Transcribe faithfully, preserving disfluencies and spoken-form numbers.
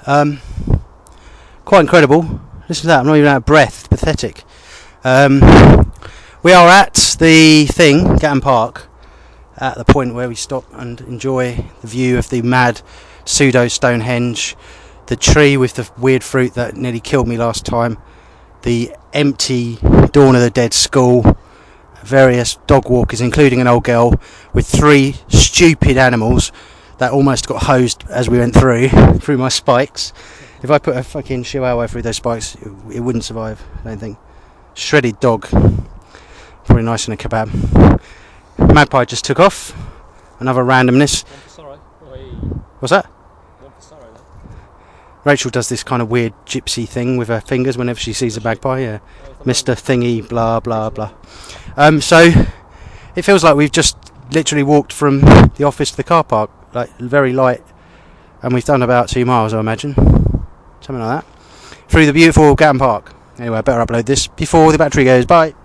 Um, quite incredible. Listen to that, I'm not even out of breath. Pathetic. Um, we are at the thing, Gatton Park, at the point where we stop and enjoy the view of the mad pseudo Stonehenge, the tree with the weird fruit that nearly killed me last time, the empty Dawn of the Dead school, various dog walkers, including an old girl with three stupid animals that almost got hosed as we went through through my spikes. If I put a fucking chihuahua through those spikes, it, it wouldn't survive, I don't think. Shredded dog, probably nice in a kebab. Magpie just took off. Another randomness. What's that? Rachel does this kind of weird gypsy thing with her fingers whenever she sees a magpie. Yeah, Mister Thingy, blah blah blah. Um, so it feels like we've just literally walked from the office to the car park, like very light, and we've done about two miles, I imagine, something like that, through the beautiful Gatton Park. Anyway, I better upload this before the battery goes. Bye.